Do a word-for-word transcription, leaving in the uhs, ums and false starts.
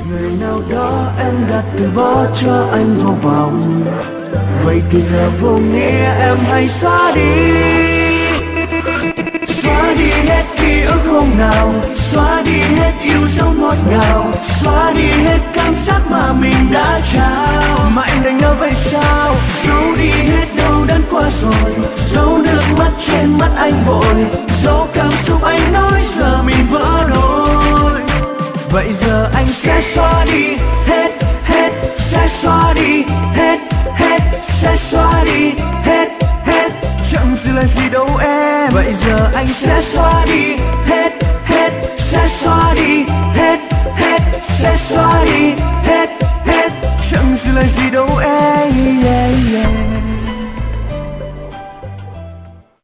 Người nào đó em đã từ bỏ cho anh vô vọng, vậy thì giờ vô nghĩa em hãy xóa đi. Xóa đi hết ký ức hôm nào, xóa đi hết yêu dấu ngọt ngào, xóa đi hết cảm giác mà mình đã trao. Mà em đành nhớ vậy sao? Giấu đi hết đau đớn qua rồi, giấu nước mắt trên mắt anh vội, giấu cảm xúc anh nói giờ mình vỡ rồi. Vậy giờ anh sẽ xóa đi hết, hết, sẽ xóa đi hết, hết, sẽ xóa đi hết, hết, chẳng giữ lại gì đâu em. Vậy giờ anh sẽ xóa đi hết, hết, sẽ xóa đi hết, hết, sẽ xóa đi hết, hết, chẳng giữ lại gì đâu em. Yeah, yeah.